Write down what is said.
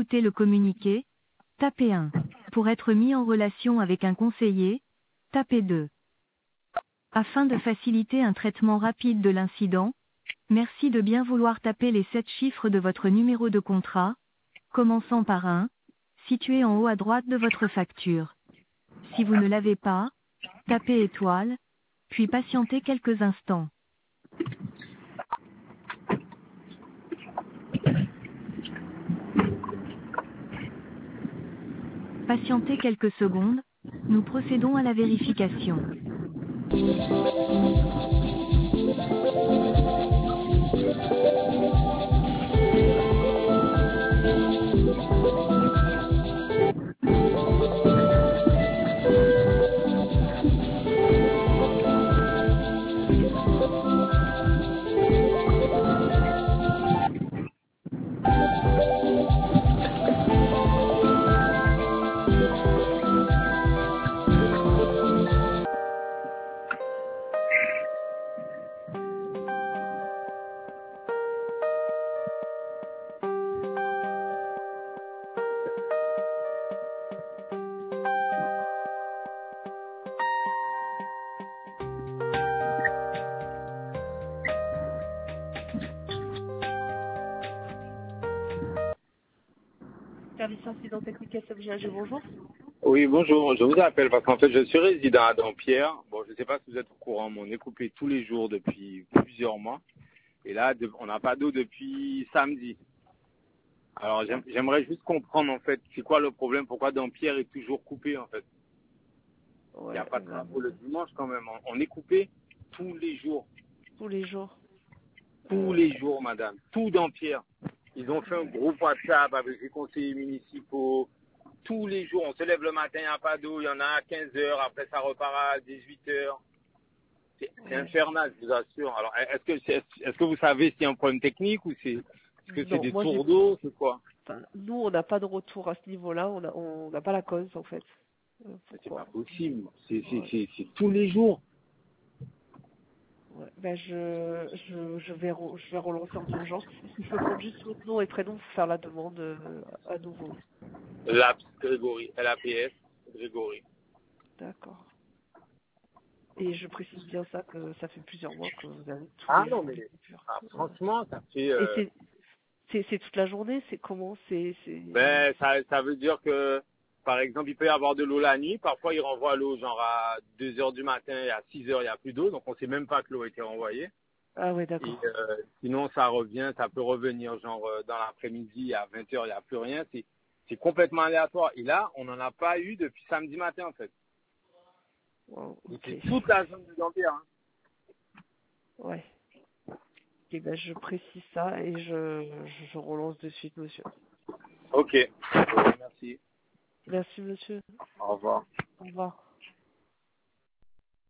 écouter le communiqué, tapez 1. Pour être mis en relation avec un conseiller, tapez 2. Afin de faciliter un traitement rapide de l'incident, merci de bien vouloir taper les 7 chiffres de votre numéro de contrat, commençant par 1, situé en haut à droite de votre facture. Si vous ne l'avez pas, tapez étoile, puis patientez quelques instants. Patientez quelques secondes, nous procédons à la vérification. Service incident technique SFGAG, bonjour. Oui, bonjour. Je vous appelle parce qu'en fait, je suis résident à Dampierre. Bon, je ne sais pas si vous êtes au courant, mais on est coupé tous les jours depuis plusieurs mois. Et là, on n'a pas d'eau depuis samedi. Alors, j'aimerais juste comprendre, en fait, c'est quoi le problème, pourquoi Dampierre est toujours coupé, en fait. Il n'y a pas de travaux le dimanche, quand même. On est coupé tous les jours. Tous les jours. Tous les jours, madame. Tout Dampierre. Ils ont fait un groupe WhatsApp avec les conseillers municipaux. Tous les jours, on se lève le matin, il n'y a pas d'eau, il y en a à 15 heures, après ça repart à 18 heures. C'est infernal, je vous assure. Alors, est-ce que vous savez s'il y a un problème technique ou est-ce que c'est des tours d'eau, c'est quoi? Enfin, nous, on n'a pas de retour à ce niveau-là, on n'a pas la cause, en fait. C'est pas possible, c'est tous les jours. Ouais. Ben, je vais relancer en urgence. Il faut prendre juste votre nom et prénom pour faire la demande à nouveau. LAPS Grégory, LAPS Grégory. D'accord. Et je précise bien ça, que ça fait plusieurs mois que vous avez tous Ah les non, jours mais des coupures. franchement, ça fait... Et c'est toute la journée, c'est comment Ben, ça veut dire que, par exemple, il peut y avoir de l'eau la nuit. Parfois, ils renvoient l'eau genre à 2 heures du matin et à 6 heures, il n'y a plus d'eau. Donc, on ne sait même pas que l'eau a été renvoyée. Ah ouais, Et d'accord. sinon, ça peut revenir genre dans l'après-midi à 20 heures, il n'y a plus rien. C'est complètement aléatoire. Et là, on n'en a pas eu depuis samedi matin, en fait. Wow, ok. C'est toute la zone de Dampierre. Hein. Ouais. Et ben, je précise ça et je relance de suite, monsieur. Ok. Merci. Merci, monsieur. Au revoir. Au revoir.